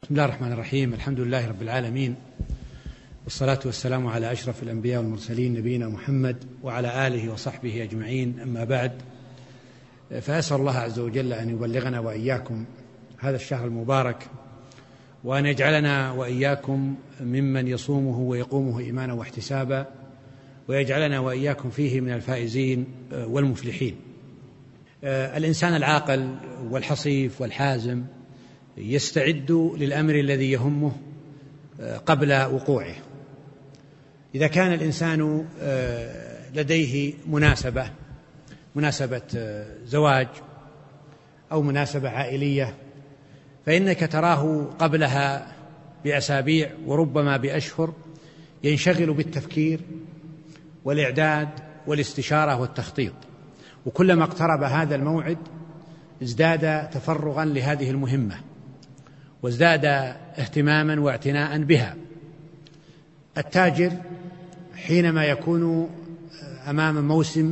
بسم الله الرحمن الرحيم. الحمد لله رب العالمين، والصلاة والسلام على أشرف الأنبياء والمرسلين نبينا محمد وعلى آله وصحبه أجمعين. أما بعد، فأسأل الله عز وجل أن يبلغنا وإياكم هذا الشهر المبارك، وأن يجعلنا وإياكم ممن يصومه ويقومه إيمانا واحتسابا، ويجعلنا وإياكم فيه من الفائزين والمفلحين. الإنسان العاقل والحصيف والحازم يستعد للأمر الذي يهمه قبل وقوعه. إذا كان الإنسان لديه مناسبة زواج أو مناسبة عائلية، فإنك تراه قبلها بأسابيع وربما بأشهر ينشغل بالتفكير والإعداد والاستشارة والتخطيط، وكلما اقترب هذا الموعد ازداد تفرغا لهذه المهمة، وازداد اهتماما واعتناء بها. التاجر حينما يكون أمام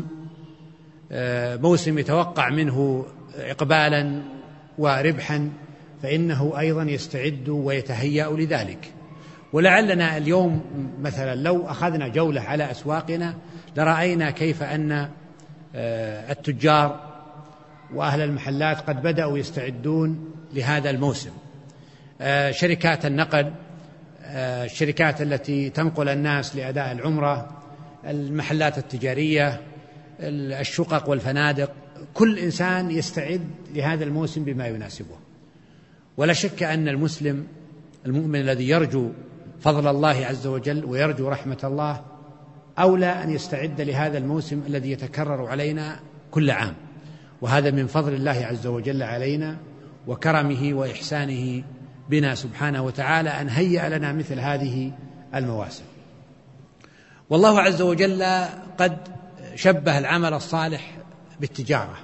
موسم يتوقع منه إقبالا وربحا، فإنه أيضا يستعد ويتهيأ لذلك. ولعلنا اليوم مثلا لو أخذنا جولة على أسواقنا لرأينا كيف أن التجار وأهل المحلات قد بدأوا يستعدون لهذا الموسم. شركات النقل، الشركات التي تنقل الناس لأداء العمرة، المحلات التجارية، الشقق والفنادق، كل إنسان يستعد لهذا الموسم بما يناسبه. ولا شك أن المؤمن الذي يرجو فضل الله عز وجل ويرجو رحمة الله أولى أن يستعد لهذا الموسم الذي يتكرر علينا كل عام، وهذا من فضل الله عز وجل علينا وكرمه وإحسانه بنا سبحانه وتعالى أن هيأ لنا مثل هذه المواسم. والله عز وجل قد شبه العمل الصالح بالتجارة،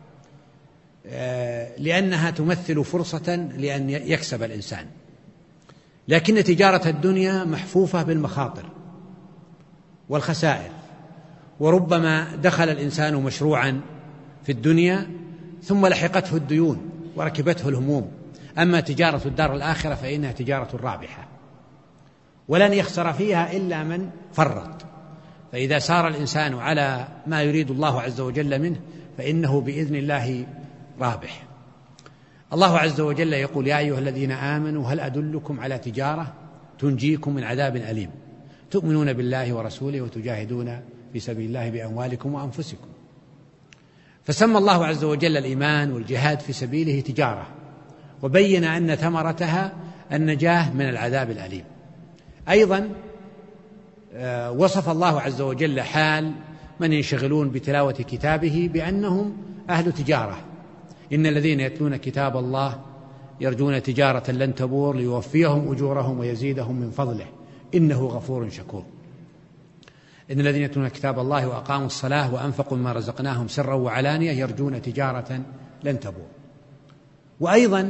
لأنها تمثل فرصة لأن يكسب الإنسان، لكن تجارة الدنيا محفوفة بالمخاطر والخسائر، وربما دخل الإنسان مشروعا في الدنيا ثم لحقته الديون وركبته الهموم. أما تجارة الدار الآخرة فإنها تجارة رابحة، ولن يخسر فيها إلا من فرط. فإذا سار الإنسان على ما يريد الله عز وجل منه فإنه بإذن الله رابح. الله عز وجل يقول: يا أيها الذين آمنوا هل أدلكم على تجارة تنجيكم من عذاب أليم تؤمنون بالله ورسوله وتجاهدون في سبيل الله بأموالكم وأنفسكم. فسمى الله عز وجل الإيمان والجهاد في سبيله تجارة، وبين أن ثمرتها النجاة من العذاب الأليم. أيضا وصف الله عز وجل حال من ينشغلون بتلاوة كتابه بأنهم أهل تجارة: إن الذين يتلون كتاب الله يرجون تجارة لن تبور ليوفيهم أجورهم ويزيدهم من فضله إنه غفور شكور. إن الذين يتلون كتاب الله وأقاموا الصلاة وأنفقوا مما رزقناهم سرا وعلانية يرجون تجارة لن تبور. وأيضا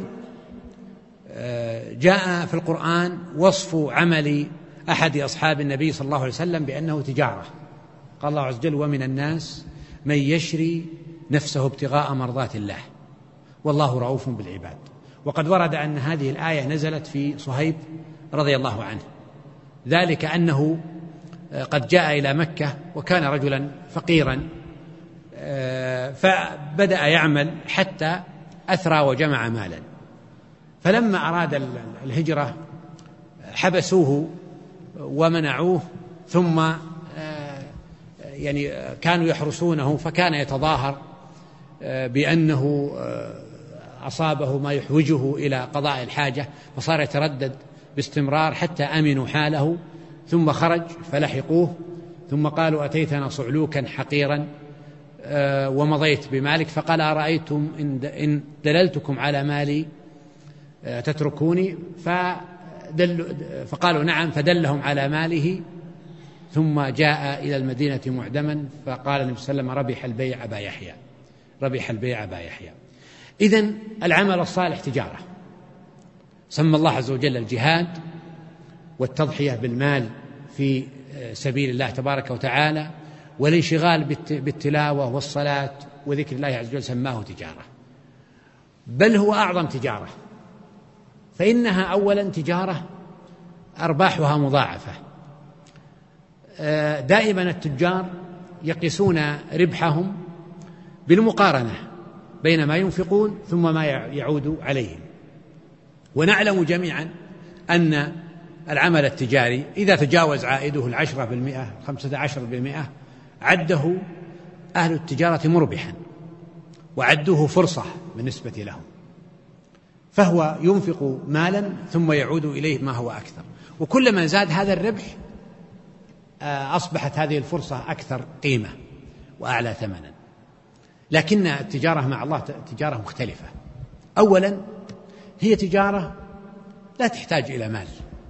جاء في القرآن وصف عمل أحد أصحاب النبي صلى الله عليه وسلم بأنه تجارة. قال الله عز وجل: ومن الناس من يشري نفسه ابتغاء مرضات الله والله رؤوف بالعباد. وقد ورد أن هذه الآية نزلت في صهيب رضي الله عنه، ذلك أنه قد جاء إلى مكة وكان رجلا فقيرا، فبدأ يعمل حتى أثرى وجمع مالا، فلما أراد الهجرة حبسوه ومنعوه، ثم كانوا يحرسونه، فكان يتظاهر بأنه أصابه ما يحوجه إلى قضاء الحاجة، فصار يتردد باستمرار حتى أمنوا حاله، ثم خرج فلحقوه، ثم قالوا: أتيتنا صعلوكا حقيرا ومضيت بمالك، فقال: أرأيتم إن دللتكم على مالي تتركوني؟ فقالوا: نعم. فدلهم على ماله، ثم جاء إلى المدينة معدما، فقال النبي صلى الله عليه وسلم: ربح البيع أبا يحيى، ربح البيع أبا يحيى. إذن العمل الصالح تجارة. سمى الله عز وجل الجهاد والتضحية بالمال في سبيل الله تبارك وتعالى والانشغال بالتلاوة والصلاة وذكر الله عز وجل سماه تجارة، بل هو أعظم تجارة. فإنها أولا تجارة أرباحها مضاعفة. دائما التجار يقيسون ربحهم بالمقارنة بين ما ينفقون ثم ما يعود عليهم. ونعلم جميعا أن العمل التجاري إذا تجاوز عائده 10% 15% عده أهل التجارة مربحا وعدوه فرصة بالنسبة لهم، فهو ينفق مالا ثم يعود إليه ما هو أكثر، وكلما زاد هذا الربح أصبحت هذه الفرصة أكثر قيمة وأعلى ثمنا. لكن التجارة مع الله تجارة مختلفة. أولا هي تجارة لا تحتاج إلى مال،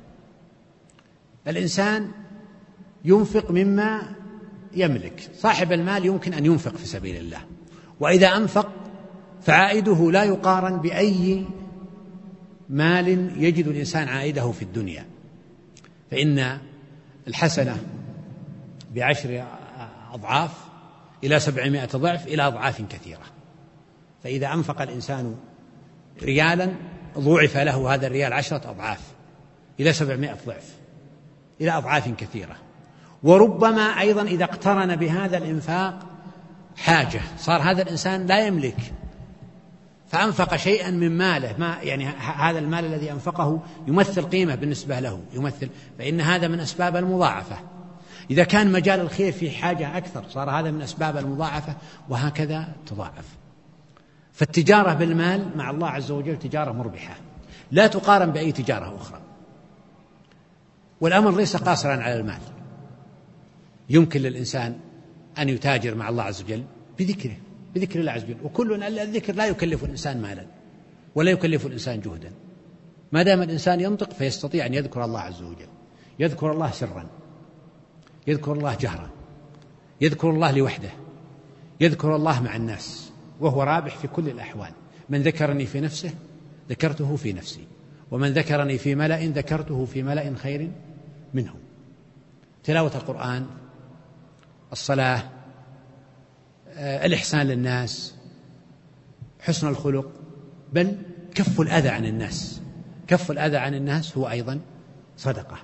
الإنسان ينفق مما يملك، صاحب المال يمكن أن ينفق في سبيل الله، وإذا أنفق فعائده لا يقارن بأي مال يجد الإنسان عائده في الدنيا، فإن الحسنة ب10 أضعاف إلى 700 ضعف إلى أضعاف كثيرة. فإذا أنفق الإنسان ريالا ضوعف له هذا الريال 10 أضعاف إلى 700 ضعف إلى أضعاف كثيرة. وربما أيضا إذا اقترن بهذا الإنفاق حاجة، صار هذا الإنسان لا يملك فأنفق شيئا من ماله، ما يعني هذا المال الذي أنفقه يمثل قيمة بالنسبة له، فإن هذا من أسباب المضاعفة. إذا كان مجال الخير فيه حاجة أكثر صار هذا من أسباب المضاعفة، وهكذا تضاعف. فالتجارة بالمال مع الله عز وجل تجارة مربحة لا تقارن بأي تجارة أخرى. والأمر ليس قاصرا على المال، يمكن للإنسان أن يتاجر مع الله عز وجل بذكر الله عز وجل، وكل الذكر لا يكلف الإنسان مالا ولا يكلف الإنسان جهدا، ما دام الإنسان ينطق فيستطيع أن يذكر الله عز وجل، يذكر الله سرا، يذكر الله جهرا، يذكر الله لوحده، يذكر الله مع الناس، وهو رابح في كل الأحوال. من ذكرني في نفسه ذكرته في نفسي، ومن ذكرني في ملأ ذكرته في ملأ خير منهم. تلاوة القرآن، الصلاة، الإحسان للناس، حسن الخلق، بل كف الأذى عن الناس. كف الأذى عن الناس هو أيضا صدقة،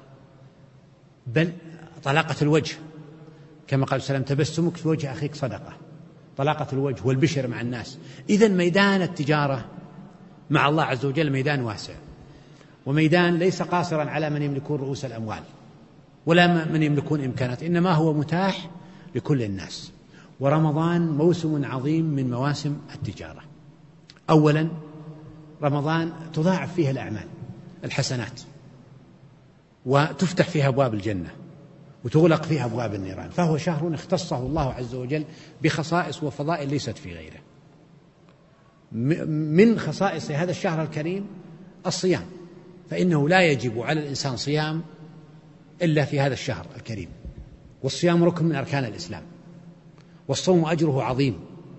بل طلاقة الوجه كما قال السلام: تبسمك في وجه أخيك صدقة. طلاقة الوجه والبشر مع الناس. إذن ميدان التجارة مع الله عز وجل ميدان واسع، وميدان ليس قاصرا على من يملكون رؤوس الأموال ولا من يملكون إمكانات، إنما هو متاح لكل الناس. ورمضان موسم عظيم من مواسم التجارة. أولا رمضان تضاعف فيه الأعمال الحسنات، وتفتح فيها أبواب الجنة، وتغلق فيها أبواب النيران، فهو شهر اختصه الله عز وجل بخصائص وفضائل ليست في غيره. من خصائص هذا الشهر الكريم الصيام، فإنه لا يجب على الإنسان صيام إلا في هذا الشهر الكريم، والصيام ركن من أركان الإسلام، والصوم أجره عظيم،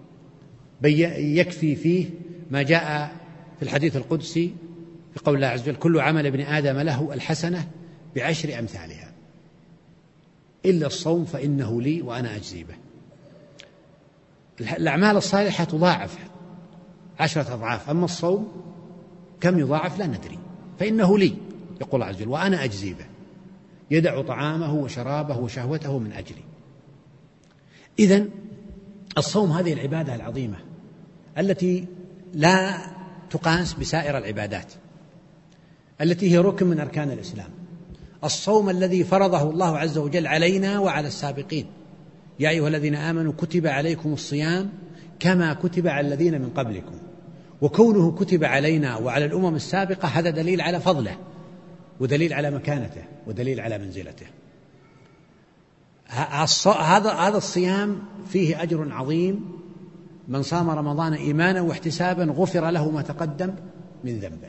يكفي فيه ما جاء في الحديث القدسي في قول الله عز وجل: كل عمل ابن آدم له الحسنة ب10 أمثالها إلا الصوم فإنه لي وأنا أجزي به. الأعمال الصالحة تضاعف 10 أضعاف، أما الصوم كم يضاعف لا ندري، فإنه لي يقول الله عز وجل وأنا أجزي به، يدع طعامه وشرابه وشهوته من أجلي. إذن الصوم هذه العبادة العظيمة التي لا تقاس بسائر العبادات، التي هي ركن من أركان الإسلام. الصوم الذي فرضه الله عز وجل علينا وعلى السابقين: يا أيها الذين آمنوا كتب عليكم الصيام كما كتب على الذين من قبلكم. وكونه كتب علينا وعلى الأمم السابقة هذا دليل على فضله، ودليل على مكانته، ودليل على منزلته. هذا الصيام فيه أجر عظيم. من صام رمضان إيمانا واحتسابا غفر له ما تقدم من ذنبه.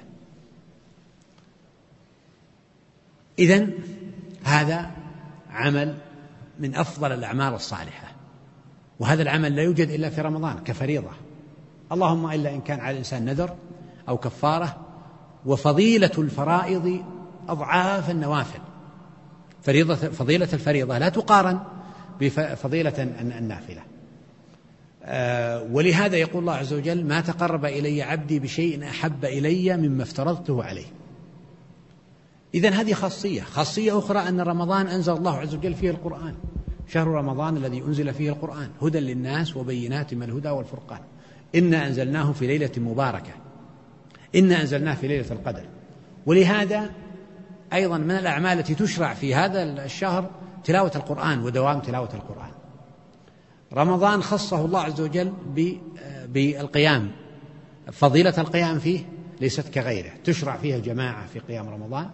إذن هذا عمل من أفضل الأعمال الصالحة، وهذا العمل لا يوجد إلا في رمضان كفريضة، اللهم إلا إن كان على الإنسان نذر أو كفارة. وفضيلة الفرائض أضعاف النوافل. فضيلة الفريضة لا تقارن بفضيلة النافلة. ولهذا يقول الله عز وجل: ما تقرب إلي عبدي بشيء أحب إلي مما افترضته عليه. إذن هذه خاصية أخرى أن رمضان أنزل الله عز وجل فيه القرآن، شهر رمضان الذي أنزل فيه القرآن هدى للناس وبينات من الهدى والفرقان، إنا أنزلناه في ليلة مباركة، إنا أنزلناه في ليلة القدر. ولهذا أيضا من الأعمال التي تشرع في هذا الشهر تلاوة القرآن ودوام تلاوة القرآن. رمضان خصه الله عز وجل بالقيام، فضيلة القيام فيه ليست كغيره، تشرع فيها الجماعة في قيام رمضان،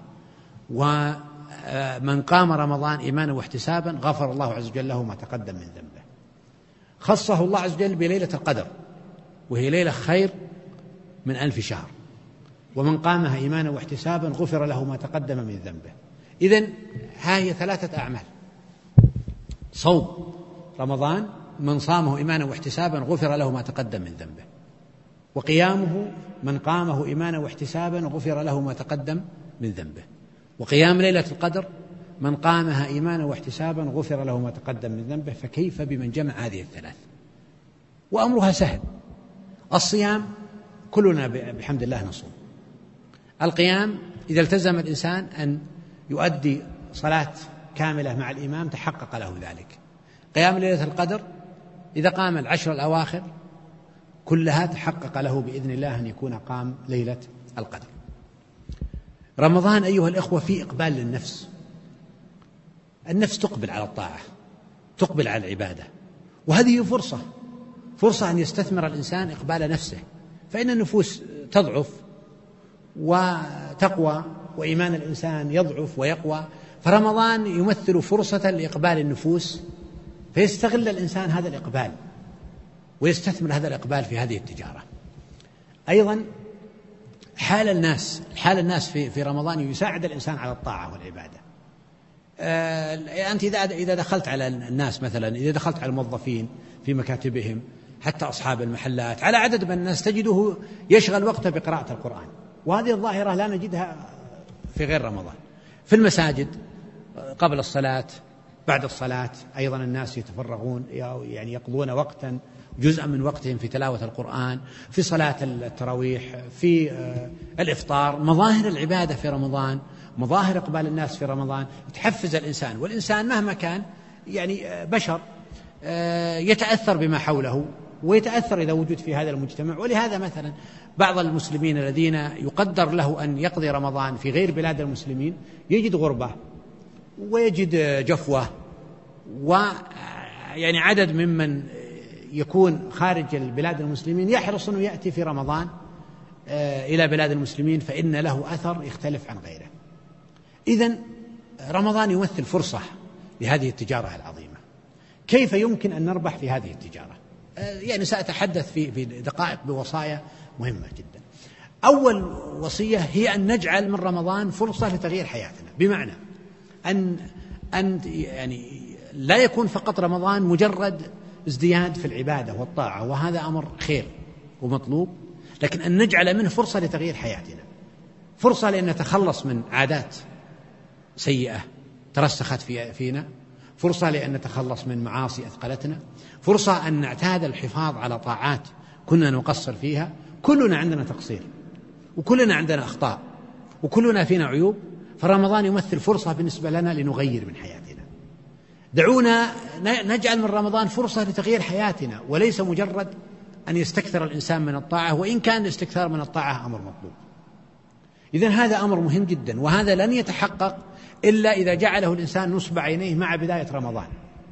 ومن قام رمضان إيمانا واحتسابا غفر الله عز وجل له ما تقدم من ذنبه. خصه الله عز وجل بليلة القدر، وهي ليلة خير من 1000 شهر، ومن قامها إيمانا واحتسابا غفر له ما تقدم من ذنبه. إذن ها هي 3 أعمال: صوم رمضان من صامه إيمانا واحتسابا غفر له ما تقدم من ذنبه، وقيامه من قامه إيمانا واحتسابا غفر له ما تقدم من ذنبه، وقيام ليلة القدر من قامها إيمانا واحتسابا غفر له ما تقدم من ذنبه. فكيف بمن جمع هذه ال3؟ وأمرها سهل. الصيام كلنا بحمد الله نصوم. القيام إذا التزم الإنسان أن يؤدي صلاة كاملة مع الإمام تحقق له ذلك. قيام ليلة القدر إذا قام 10 الأواخر كلها تحقق له بإذن الله أن يكون قام ليلة القدر. رمضان أيها الإخوة فيه إقبال للنفس، النفس تقبل على الطاعة، تقبل على العبادة، وهذه فرصة أن يستثمر الإنسان إقبال نفسه، فإن النفوس تضعف وتقوى، وإيمان الإنسان يضعف ويقوى، فرمضان يمثل فرصة لإقبال النفوس، فيستغل الإنسان هذا الإقبال ويستثمر هذا الإقبال في هذه التجارة. أيضا حال الناس في رمضان يساعد الإنسان على الطاعة والعبادة. أنت إذا دخلت على الناس مثلا، إذا دخلت على الموظفين في مكاتبهم، حتى أصحاب المحلات، على عدد من الناس تجده يشغل وقته بقراءة القرآن، وهذه الظاهرة لا نجدها في غير رمضان. في المساجد قبل الصلاة، بعد الصلاة أيضا الناس يتفرغون، يعني يقضون وقتا جزءا من وقتهم في تلاوة القرآن، في صلاة التراويح، في الإفطار. مظاهر العبادة في رمضان، مظاهر إقبال الناس في رمضان تحفز الإنسان، والإنسان مهما كان يعني بشر يتأثر بما حوله ويتأثر إذا وجد في هذا المجتمع. ولهذا مثلا بعض المسلمين الذين يقدر له أن يقضي رمضان في غير بلاد المسلمين يجد غربة ويجد جفوة، ويعني عدد ممن يكون خارج البلاد المسلمين يحرص أنه يأتي في رمضان إلى بلاد المسلمين، فإن له أثر يختلف عن غيره. إذن رمضان يمثل فرصة لهذه التجارة العظيمة. كيف يمكن أن نربح في هذه التجارة؟ يعني سأتحدث في دقائق بوصايا مهمة جدا. أول وصية هي أن نجعل من رمضان فرصة لتغيير حياتنا، بمعنى أن يعني لا يكون فقط رمضان مجرد ازدياد في العبادة والطاعة، وهذا أمر خير ومطلوب، لكن أن نجعل منه فرصة لتغيير حياتنا، فرصة لأن نتخلص من عادات سيئة ترسخت فينا، فرصة لأن نتخلص من معاصي أثقلتنا، فرصة أن نعتاد الحفاظ على طاعات كنا نقصر فيها. كلنا عندنا تقصير، وكلنا عندنا أخطاء، وكلنا فينا عيوب، فرمضان يمثل فرصة بالنسبة لنا لنغير من حياتنا. دعونا نجعل من رمضان فرصة لتغيير حياتنا، وليس مجرد أن يستكثر الإنسان من الطاعة، وإن كان الاستكثار من الطاعة أمر مطلوب. إذن هذا أمر مهم جدا، وهذا لن يتحقق إلا إذا جعله الإنسان نصب عينيه مع بداية رمضان.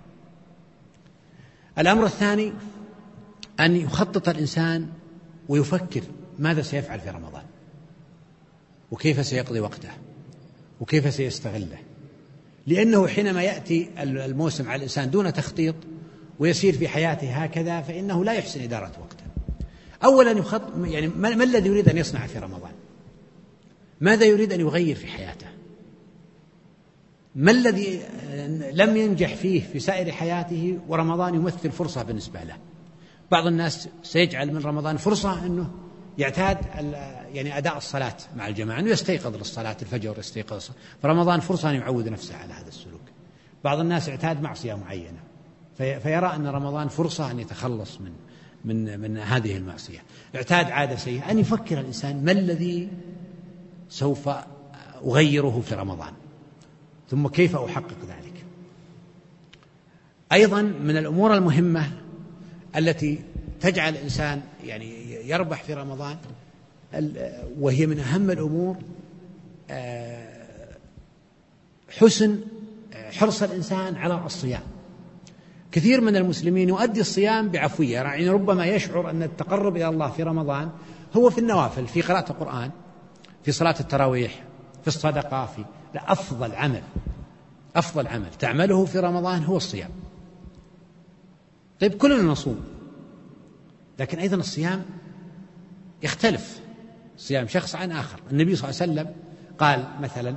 الأمر الثاني أن يخطط الإنسان ويفكر ماذا سيفعل في رمضان، وكيف سيقضي وقته، وكيف سيستغله، لأنه حينما يأتي الموسم على الإنسان دون تخطيط ويسير في حياته هكذا فإنه لا يحسن إدارة وقته. أولا يعني ما الذي يريد أن يصنع في رمضان؟ ماذا يريد أن يغير في حياته؟ ما الذي لم ينجح فيه في سائر حياته ورمضان يمثل فرصة بالنسبة له؟ بعض الناس سيجعل من رمضان فرصة أنه يعتاد يعني أداء الصلاة مع الجماعة، أنه يستيقظ للصلاة الفجر، يستيقظ فرمضان فرصة أن يعود نفسه على هذا السلوك. بعض الناس اعتاد معصية معينة فيرى أن رمضان فرصة أن يتخلص من هذه المعصية. اعتاد عادة سيئة، أن يفكر الإنسان ما الذي سوف أغيره في رمضان، ثم كيف أحقق ذلك. أيضا من الأمور المهمة التي تجعل الإنسان يعني يربح في رمضان، وهي من أهم الأمور، حرص الإنسان على الصيام. كثير من المسلمين يؤدي الصيام بعفوية، يعني ربما يشعر أن التقرب إلى الله في رمضان هو في النوافل، في قراءة القرآن، في صلاة التراويح، في الصدقة، لا، أفضل عمل تعمله في رمضان هو الصيام. طيب كلنا نصوم، لكن أيضا الصيام يختلف صيام شخص عن آخر. النبي صلى الله عليه وسلم قال مثلا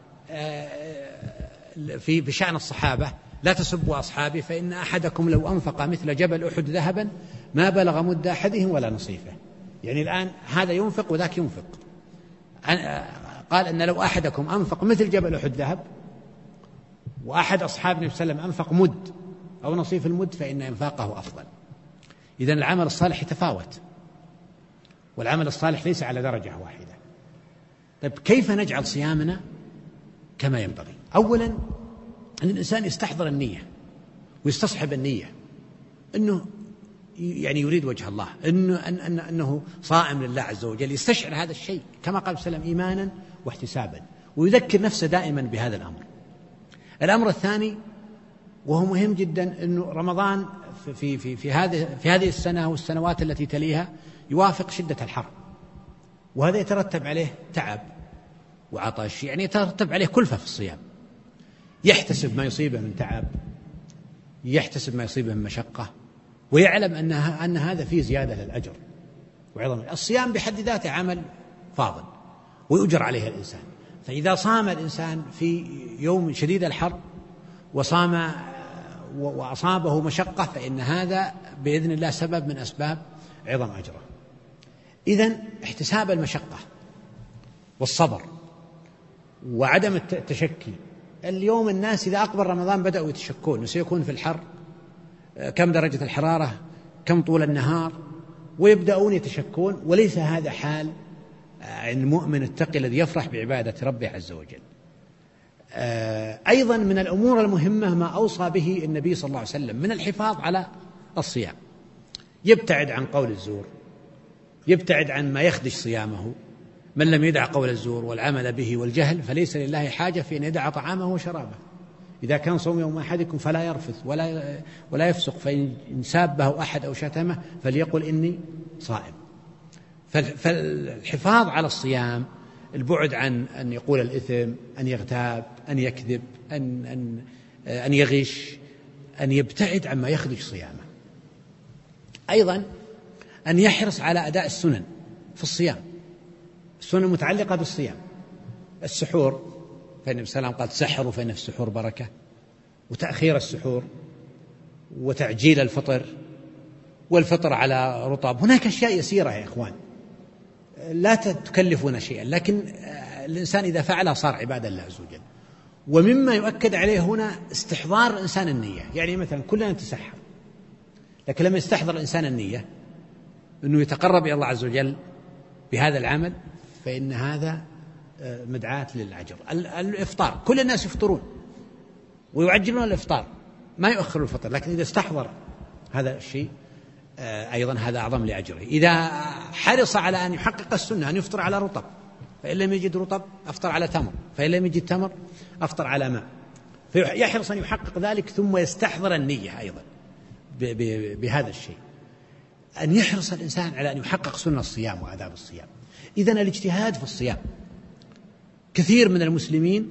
في شأن الصحابة: لا تسبوا أصحابي فإن أحدكم لو أنفق مثل جبل أحد ذهبا ما بلغ مد أحدهم ولا نصيفه. يعني الآن هذا ينفق وذاك ينفق. قال أن لو أحدكم أنفق مثل جبل أحد ذهب، وأحد أصحاب النبي صلى الله عليه وسلم أنفق مد أو نصيف المد، فإن إنفاقه أفضل. إذن العمل الصالح يتفاوت، والعمل الصالح ليس على درجة واحدة. طيب كيف نجعل صيامنا كما ينبغي؟ أولا أن الإنسان يستحضر النية ويستصحب النية، أنه يعني يريد وجه الله، أنه صائم لله عز وجل، يستشعر هذا الشيء كما قال صلى الله عليه وسلم: إيمانا واحتسابا، ويذكر نفسه دائما بهذا الأمر. الأمر الثاني وهو مهم جدا، أنه رمضان في هذه السنة والسنوات التي تليها يوافق شدة الحر، وهذا يترتب عليه تعب وعطش، يعني يترتب عليه كلفة في الصيام. يحتسب ما يصيبه من تعب، يحتسب ما يصيبه من مشقة، ويعلم أن هذا فيه زيادة للأجر وعظم. الصيام بحد ذاته عمل فاضل ويؤجر عليه الإنسان. فإذا صام الإنسان في يوم شديد الحر وصام وأصابه مشقة، فإن هذا بإذن الله سبب من أسباب عظم أجره. إذن احتساب المشقة والصبر وعدم التشكي. اليوم الناس إذا أقبل رمضان بدأوا يتشكون، وسيكون في الحر كم درجة الحرارة، كم طول النهار، ويبدأون يتشكون، وليس هذا حال المؤمن التقي الذي يفرح بعبادة ربه عز وجل. أيضا من الأمور المهمة ما أوصى به النبي صلى الله عليه وسلم من الحفاظ على الصيام، يبتعد عن قول الزور، يبتعد عن ما يخدش صيامه. من لم يدع قول الزور والعمل به والجهل فليس لله حاجة في أن يدع طعامه وشرابه. إذا كان صوم يوم أحدكم فلا يرفث ولا يفسق، فإن سابه أحد أو شتمه فليقل إني صائم. فالحفاظ على الصيام، البعد عن أن يقول الإثم، أن يغتاب، أن يكذب، أن يغش، أن يبتعد عما يخدش صيامه. أيضا أن يحرص على أداء السنن في الصيام، السنن المتعلقة بالصيام. السحور، فالنبي صلى الله عليه وسلم قال: تسحروا فإن في السحور بركة، وتأخير السحور، وتعجيل الفطر، والفطر على رطب. هناك أشياء يسيرة يا إخوان لا تكلفون شيئا، لكن الإنسان إذا فعلها صار عبادة لله عز وجل. ومما يؤكد عليه هنا استحضار الإنسان النية. يعني مثلا كلنا نتسحر، لكن لما يستحضر الإنسان النية أنه يتقرب إلى الله عز وجل بهذا العمل، فإن هذا مدعاة للأجر. الإفطار، كل الناس يفطرون ويعجلون الإفطار، ما يؤخر الفطر، لكن إذا استحضر هذا الشيء أيضا هذا أعظم لأجره. إذا حرص على أن يحقق السنة أن يفطر على رطب، فإن لم يجد رطب أفطر على تمر، فإن لم يجد تمر أفطر على ماء، فيحرص أن يحقق ذلك، ثم يستحضر النية أيضا بهذا الشيء. أن يحرص الإنسان على أن يحقق سنة الصيام وآداب الصيام. إذن الاجتهاد في الصيام، كثير من المسلمين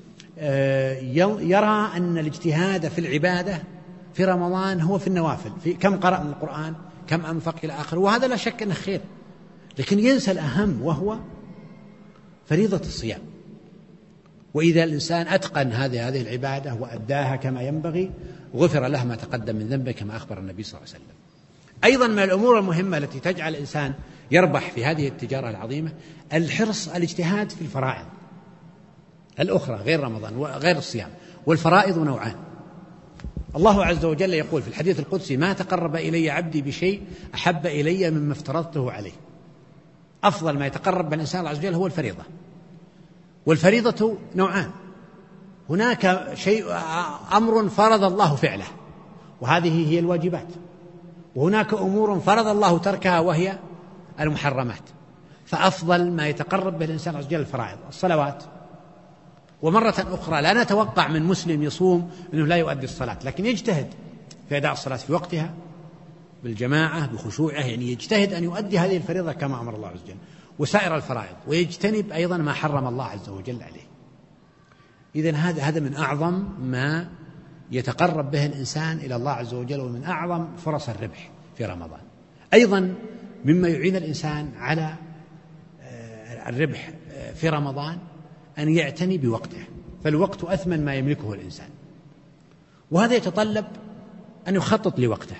يرى أن الاجتهاد في العبادة في رمضان هو في النوافل، في كم قرأ من القرآن، كم أنفق إلى آخره، وهذا لا شك أنه خير، لكن ينسى الأهم وهو فريضة الصيام. وإذا الإنسان أتقن هذه العبادة وأداها كما ينبغي غفر له ما تقدم من ذنبه كما أخبر النبي صلى الله عليه وسلم. أيضا من الأمور المهمة التي تجعل الإنسان يربح في هذه التجارة العظيمة الحرص الاجتهاد في الفرائض الأخرى غير رمضان وغير الصيام. والفرائض نوعان. الله عز وجل يقول في الحديث القدسي: ما تقرب إلي عبدي بشيء أحب إلي مما افترضته عليه. أفضل ما يتقرب الإنسان الله عز وجل هو الفريضة. والفريضة نوعان: هناك أمر فرض الله فعله وهذه هي الواجبات، وهناك أمور فرض الله تركها وهي المحرمات. فأفضل ما يتقرب به الإنسان عز وجل الفرائض، الصلوات. ومرة أخرى لا نتوقع من مسلم يصوم أنه لا يؤدي الصلاة، لكن يجتهد في أداء الصلاة في وقتها بالجماعة بخشوعه، يعني يجتهد أن يؤدي هذه الفريضة كما أمر الله عز وجل وسائر الفرائض، ويجتنب أيضا ما حرم الله عز وجل عليه. إذن هذا من أعظم ما يتقرب به الإنسان إلى الله عز وجل، ومن أعظم فرص الربح في رمضان. أيضا مما يعين الإنسان على الربح في رمضان أن يعتني بوقته، فالوقت أثمن ما يملكه الإنسان، وهذا يتطلب أن يخطط لوقته.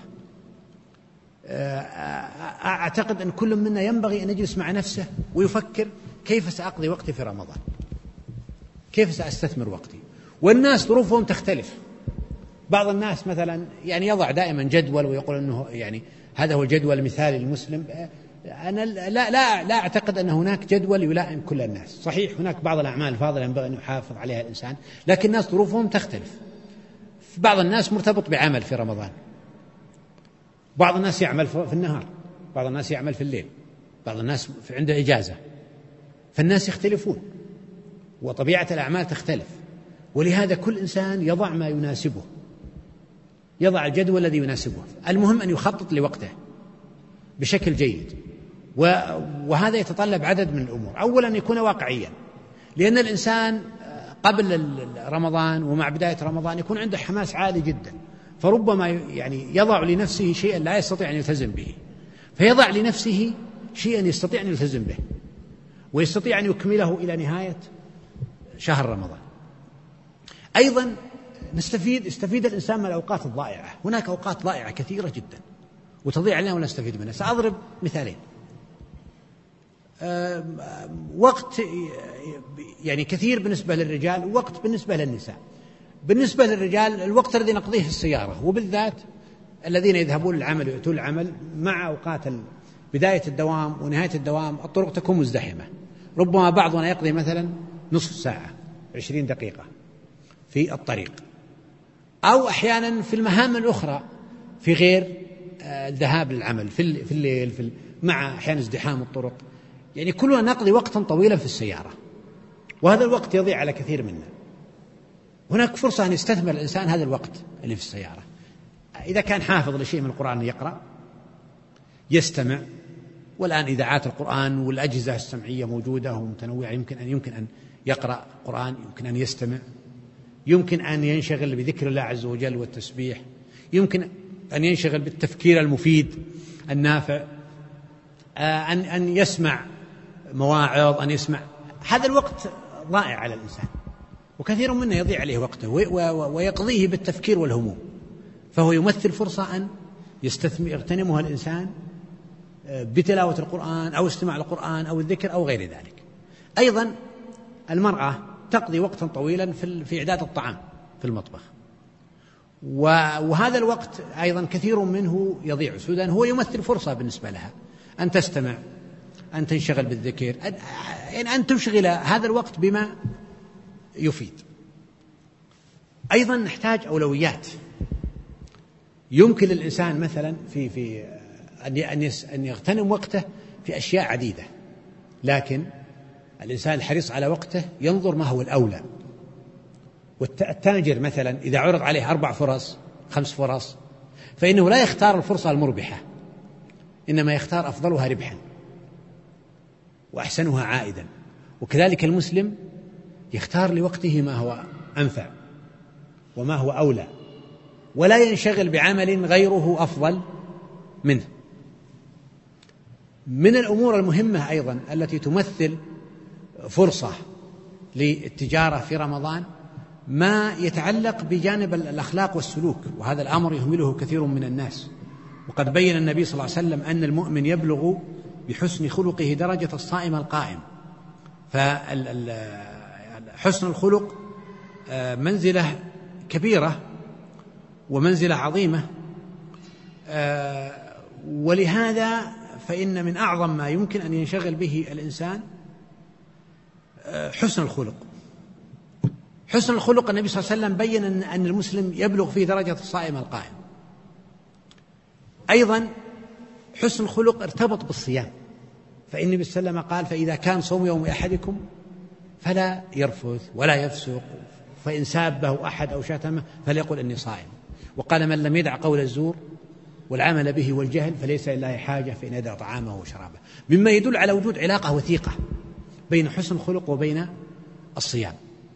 أعتقد أن كل منا ينبغي أن يجلس مع نفسه ويفكر: كيف سأقضي وقتي في رمضان؟ كيف سأستثمر وقتي؟ والناس ظروفهم تختلف. بعض الناس مثلا يعني يضع دائما جدول ويقول أنه يعني هذا هو الجدول المثالي للمسلم. أنا لا أعتقد أن هناك جدول يلائم كل الناس. صحيح هناك بعض الأعمال الفاضلة ينبغي أن يحافظ عليها الإنسان، لكن الناس ظروفهم تختلف. بعض الناس مرتبط بعمل في رمضان، بعض الناس يعمل في النهار، بعض الناس يعمل في الليل، بعض الناس عنده إجازة، فالناس يختلفون وطبيعة الأعمال تختلف، ولهذا كل إنسان يضع ما يناسبه، يضع الجدول الذي يناسبه. المهم أن يخطط لوقته بشكل جيد، وهذا يتطلب عدد من الأمور. أولا أن يكون واقعيا، لأن الإنسان قبل رمضان ومع بداية رمضان يكون عنده حماس عالي جدا، فربما يعني يضع لنفسه شيئا لا يستطيع أن يلتزم به، فيضع لنفسه شيئا يستطيع أن يلتزم به ويستطيع أن يكمله إلى نهاية شهر رمضان. أيضا يستفيد الإنسان من الأوقات الضائعة. هناك أوقات ضائعة كثيرة جدا وتضيع علينا ولا نستفيد منها. سأضرب مثالين. وقت يعني كثير بالنسبة للرجال، ووقت بالنسبة للنساء. بالنسبة للرجال الوقت الذي نقضيه في السيارة، وبالذات الذين يذهبون للعمل ويأتون العمل مع أوقات بداية الدوام ونهاية الدوام، الطرق تكون مزدحمة، ربما بعضنا يقضي مثلا نصف ساعة 20 دقيقة في الطريق، أو أحيانا في المهام الأخرى في غير الذهاب للعمل في الليل مع أحيانا ازدحام الطرق. يعني كلنا نقضي وقتا طويلا في السيارة، وهذا الوقت يضيع على كثير منا. هناك فرصة أن يستثمر الإنسان هذا الوقت اللي في السيارة، إذا كان حافظ لشيء من القرآن يقرأ، يستمع. والآن إذاعات القرآن والأجهزة السمعية موجودة ومتنوعة، يمكن أن يقرأ قرآن، يمكن أن يستمع، يمكن أن ينشغل بذكر الله عز وجل والتسبيح، يمكن أن ينشغل بالتفكير المفيد النافع، أن يسمع مواعظ، أن يسمع. هذا الوقت ضائع على الإنسان، وكثير منا يضيع عليه وقته ويقضيه بالتفكير والهموم، فهو يمثل فرصة أن يغتنمها الإنسان بتلاوة القرآن أو استماع القرآن أو الذكر أو غير ذلك. أيضا المرأة تقضي وقتا طويلا في إعداد الطعام في المطبخ، وهذا الوقت أيضا كثير منه يضيع سدى. هو يمثل فرصة بالنسبة لها أن تستمع، أن تنشغل بالذكر، أن تشغل هذا الوقت بما يفيد. أيضا نحتاج أولويات. يمكن للإنسان مثلا في أن يغتنم وقته في أشياء عديدة، لكن الإنسان الحريص على وقته ينظر ما هو الأولى. والتاجر مثلا إذا عرض عليه 4 فرص 5 فرص، فإنه لا يختار الفرصة المربحة، إنما يختار أفضلها ربحا وأحسنها عائدا. وكذلك المسلم يختار لوقته ما هو أنفع وما هو أولى، ولا ينشغل بعمل غيره أفضل منه. من الأمور المهمة أيضا التي تمثل فرصة للتجارة في رمضان ما يتعلق بجانب الأخلاق والسلوك، وهذا الأمر يهمله كثير من الناس. وقد بين النبي صلى الله عليه وسلم أن المؤمن يبلغ بحسن خلقه درجة الصائم القائم. فحسن الخلق منزلة كبيرة ومنزلة عظيمة، ولهذا فإن من أعظم ما يمكن أن ينشغل به الإنسان حسن الخلق. حسن الخلق النبي صلى الله عليه وسلم بين أن المسلم يبلغ في درجة الصائم القائم. أيضا حسن الخلق ارتبط بالصيام، فإن النبي صلى الله عليه وسلم قال: فإذا كان صوم يوم أحدكم فلا يرفث ولا يفسق، فإن سابه أحد أو شتمه فليقل إني صائم. وقال: من لم يدع قول الزور والعمل به والجهل فليس لله حاجة فإن يدع طعامه وشرابه، مما يدل على وجود علاقة وثيقة بين حسن الخلق وبين الصيام.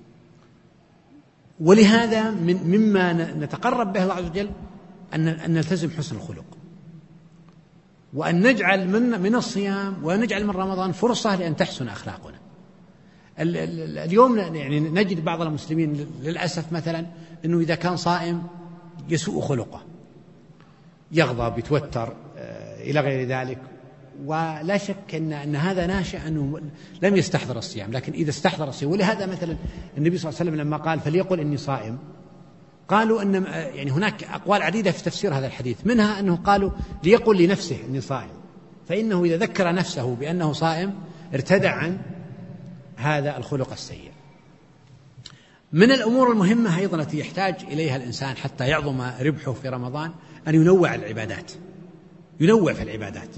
ولهذا مما نتقرب به الله عز وجل أن نلتزم حسن الخلق، وأن نجعل من الصيام ونجعل من رمضان فرصة لأن تحسن أخلاقنا. اليوم يعني نجد بعض المسلمين للأسف مثلا أنه إذا كان صائم يسوء خلقه، يغضب، يتوتر إلى غير ذلك. ولا شك أن هذا ناشئ أنه لم يستحضر الصيام. لكن إذا استحضر الصيام، ولهذا مثلا النبي صلى الله عليه وسلم لما قال: فليقل إني صائم، قالوا أن يعني هناك أقوال عديدة في تفسير هذا الحديث، منها أنه قالوا ليقل لنفسه إني صائم، فإنه إذا ذكر نفسه بأنه صائم ارتدع عن هذا الخلق السيء. من الأمور المهمة أيضا التي يحتاج إليها الإنسان حتى يعظم ربحه في رمضان أن ينوع العبادات، ينوع في العبادات،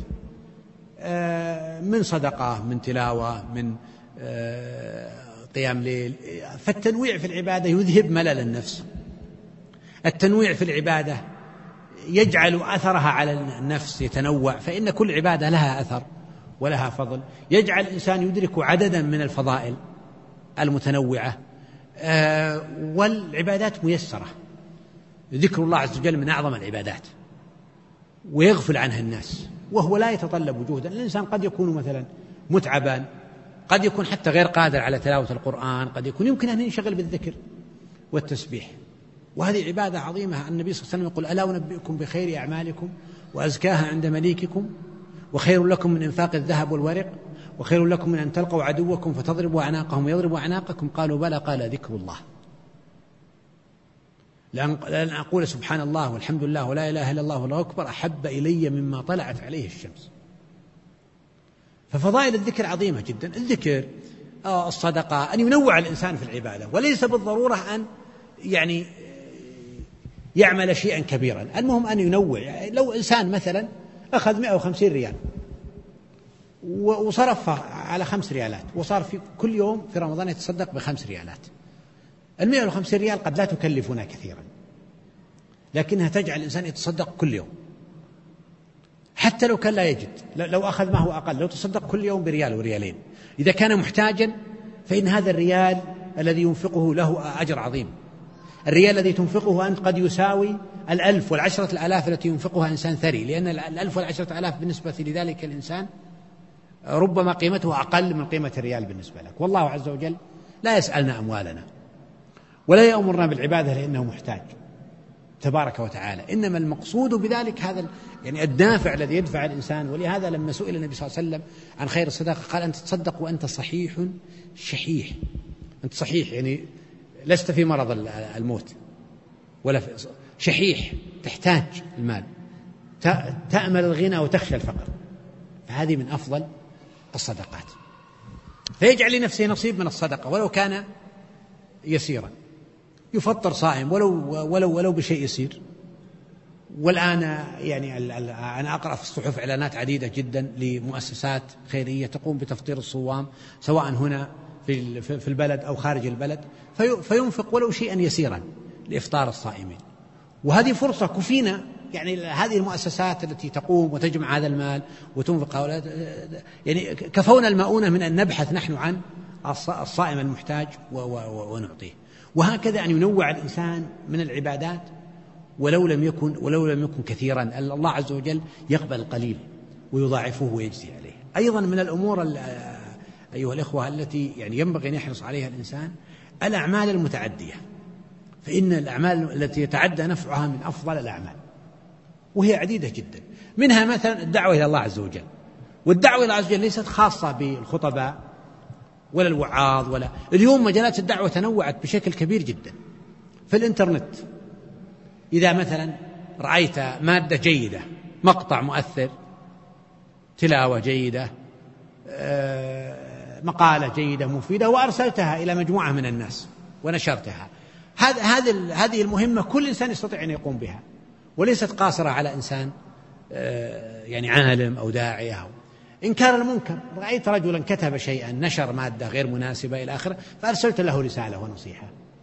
من صدقة، من تلاوة، من قيام ليل. فالتنويع في العبادة يذهب ملل النفس. التنويع في العبادة يجعل أثرها على النفس يتنوع، فإن كل عبادة لها أثر ولها فضل. يجعل الإنسان يدرك عددا من الفضائل المتنوعة، والعبادات ميسرة. ذكر الله عز وجل من أعظم العبادات، ويغفل عنها الناس، وهو لا يتطلب جهدا. الإنسان قد يكون مثلا متعبا، قد يكون حتى غير قادر على تلاوة القرآن، قد يمكن أن ينشغل بالذكر والتسبيح، وهذه عبادة عظيمة. النبي صلى الله عليه وسلم يقول: ألا أنبئكم بخير أعمالكم وأزكاها عند مليككم، وخير لكم من إنفاق الذهب والورق، وخير لكم من أن تلقوا عدوكم فتضربوا أعناقهم ويضربوا أعناقكم. قالوا: بلى. قال: ذكر الله. لأن أقول سبحان الله والحمد لله ولا إله إلا الله والله أكبر أحب إلي مما طلعت عليه الشمس. ففضائل الذكر عظيمة جدا. الذكر، الصدقة، أن ينوع الإنسان في العبادة، وليس بالضرورة أن يعني يعمل شيئا كبيرا. المهم أن ينوع. لو إنسان مثلا أخذ 150 ريال وصرفها على 5 ريالات، وصار في كل يوم في رمضان يتصدق ب5 ريالات، 150 ريال قد لا تكلفنا كثيرا، لكنها تجعل الإنسان يتصدق كل يوم حتى لو كان لا يجد. لو أخذ ما هو أقل، لو تصدق كل يوم بريال وريالين، إذا كان محتاجا فإن هذا الريال الذي ينفقه له أجر عظيم. الريال الذي تنفقه أنت قد يساوي 1000 و10,000 التي ينفقها إنسان ثري، لأن 1000 و10,000 بالنسبة لذلك الإنسان ربما قيمته أقل من قيمة الريال بالنسبة لك. والله عز وجل لا يسألنا أموالنا ولا يأمرنا بالعبادة لأنه محتاج تبارك وتعالى، إنما المقصود بذلك هذا يعني الدافع الذي يدفع الإنسان. ولهذا لما سئل النبي صلى الله عليه وسلم عن خير الصدقة قال: أنت تصدق وأنت صحيح شحيح. أنت صحيح يعني لست في مرض الموت، ولا شحيح تحتاج المال، تأمل الغنى وتخشى الفقر، فهذه من أفضل الصدقات. فيجعل لنفسه نصيب من الصدقة ولو كان يسيرا، يفطر صائم ولو بشيء يسير. والآن يعني أنا أقرأ في الصحف إعلانات عديدة جدا لمؤسسات خيرية تقوم بتفطير الصوام سواء هنا في البلد أو خارج البلد، فينفق ولو شيئا يسيرا لإفطار الصائمين. وهذه فرصة كفينا، يعني هذه المؤسسات التي تقوم وتجمع هذا المال وتنفق يعني كفونا المؤونة من أن نبحث نحن عن الصائم المحتاج ونعطيه. وهكذا أن ينوع الإنسان من العبادات ولو لم يكن كثيرا. الله عز وجل يقبل القليل ويضاعفه ويجزي عليه. أيضا من الأمور أيها الإخوة التي يعني ينبغي أن يحرص عليها الإنسان الأعمال المتعدية، فإن الأعمال التي يتعدى نفعها من أفضل الأعمال، وهي عديدة جدا. منها مثلا الدعوة إلى الله عز وجل. والدعوة إلى الله عز وجل ليست خاصة بالخطباء ولا الوعاظ ولا. اليوم مجالات الدعوة تنوعت بشكل كبير جدا في الإنترنت. إذا مثلا رأيت مادة جيدة، مقطع مؤثر، تلاوة جيدة، مقالة جيدة مفيدة وأرسلتها إلى مجموعة من الناس ونشرتها. هذه المهمة كل إنسان يستطيع أن يقوم بها، وليست قاصرة على إنسان يعني عالم أو داعية أو إنكار المنكر. رأيت رجلا كتب شيئا، نشر مادة غير مناسبة إلى آخره، فأرسلت له رسالة ونصيحة.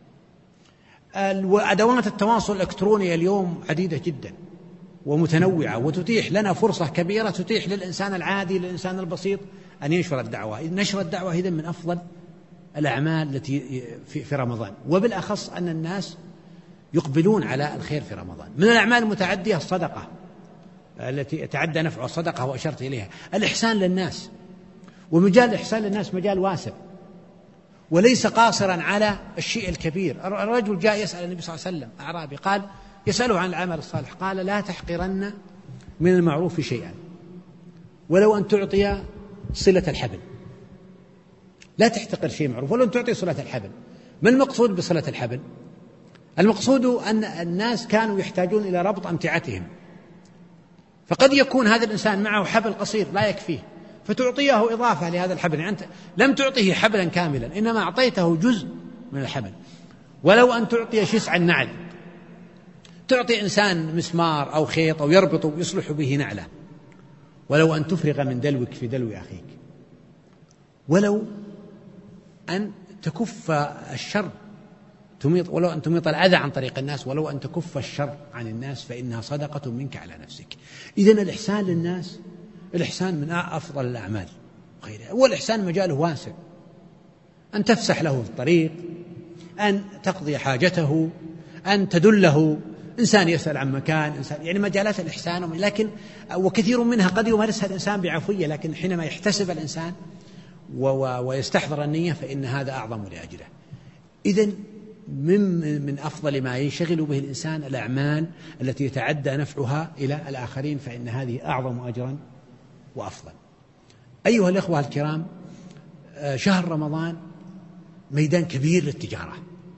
أدوات التواصل الإلكتروني اليوم عديدة جدا ومتنوعة، وتتيح لنا فرصة كبيرة، تتيح للإنسان العادي للإنسان البسيط أن ينشر الدعوة. نشر الدعوة إذن من أفضل الأعمال التي في رمضان، وبالأخص أن الناس يقبلون على الخير في رمضان. من الأعمال المتعدية الصدقة التي يتعدى نفعها، الصدقة وأشرت إليها، الإحسان للناس. ومجال الإحسان للناس مجال واسع وليس قاصرا على الشيء الكبير. الرجل جاء يسأل النبي صلى الله عليه وسلم، أعرابي، قال يسأله عن العمل الصالح، قال لا تحقرن من المعروف شيئا ولو أن تعطي صلة الحبل. لا تحتقر شيء معروف ولو أن تعطي صلة الحبل. ما المقصود بصلة الحبل؟ المقصود أن الناس كانوا يحتاجون إلى ربط أمتعتهم، فقد يكون هذا الإنسان معه حبل قصير لا يكفيه، فتعطيه إضافة لهذا الحبل. يعني أنت لم تعطيه حبلا كاملا، إنما أعطيته جزء من الحبل. ولو أن تعطي شسع النعل، تعطي إنسان مسمار أو خيط أو يربط ويصلح به نعله. ولو أن تفرغ من دلوك في دلو أخيك، ولو أن تكف الشر، ولو أن تميط الأذى عن طريق الناس، ولو أن تكف الشر عن الناس، فإنها صدقة منك على نفسك. إذن الإحسان للناس الإحسان من أفضل الأعمال وغيرها. والإحسان مجاله واسع، أن تفسح له الطريق، أن تقضي حاجته، أن تدله. إنسان يسأل عن مكان، إنسان يعني مجالات الإحسان، لكن وكثير منها قد يمارسها الإنسان بعفوية، لكن حينما يحتسب الإنسان ويستحضر النية فإن هذا أعظم لأجله. إذن من أفضل ما ينشغل به الإنسان الأعمال التي يتعدى نفعها إلى الآخرين، فإن هذه أعظم أجرا وأفضل. أيها الأخوة الكرام، شهر رمضان ميدان كبير للتجارة،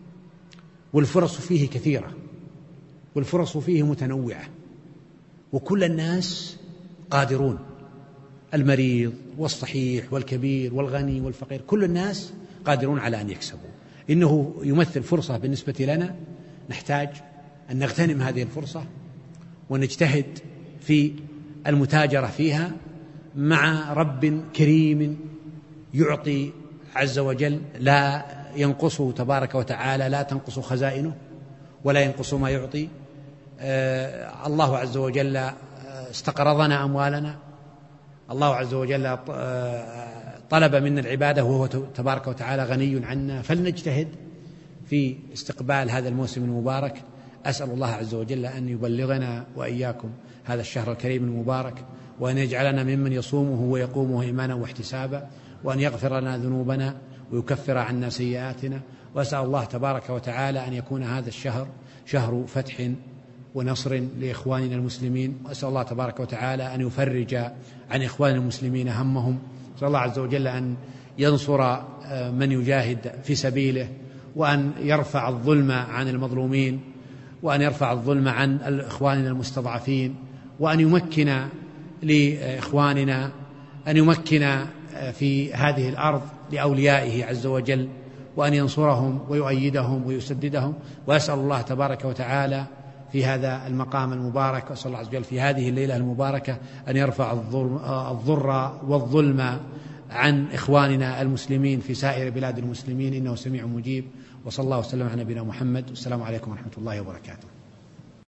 والفرص فيه كثيرة، والفرص فيه متنوعة، وكل الناس قادرون، المريض والصحيح والكبير والغني والفقير، كل الناس قادرون على أن يكسبوا. إنه يمثل فرصة بالنسبة لنا، نحتاج أن نغتنم هذه الفرصة ونجتهد في المتاجرة فيها مع رب كريم يعطي عز وجل، لا ينقصه تبارك وتعالى، لا تنقص خزائنه ولا ينقص ما يعطي. الله عز وجل استقرضنا أموالنا، الله عز وجل طلب منا العبادة وهو تبارك وتعالى غني عنا، فلنجتهد في استقبال هذا الموسم المبارك. أسأل الله عز وجل أن يبلغنا وإياكم هذا الشهر الكريم المبارك، وأن يجعلنا ممن يصومه ويقومه إيمانا واحتسابا، وأن يغفر لنا ذنوبنا ويكفر عنا سيئاتنا. وأسأل الله تبارك وتعالى أن يكون هذا الشهر شهر فتح ونصر لإخواننا المسلمين. وأسأل الله تبارك وتعالى أن يفرج عن إخواننا المسلمين همهم. أسأل الله عز وجل أن ينصر من يجاهد في سبيله، وأن يرفع الظلم عن المظلومين، وأن يرفع الظلم عن إخواننا المستضعفين، وأن يمكن لإخواننا، أن يمكن في هذه الأرض لأوليائه عز وجل، وأن ينصرهم ويؤيدهم ويسددهم. وأسأل الله تبارك وتعالى في هذا المقام المبارك، وأسأل الله عز وجل في هذه الليلة المباركة أن يرفع الضر والظلم عن إخواننا المسلمين في سائر بلاد المسلمين، إنه سميع مجيب. وصلى الله وسلم على نبينا محمد، والسلام عليكم ورحمة الله وبركاته.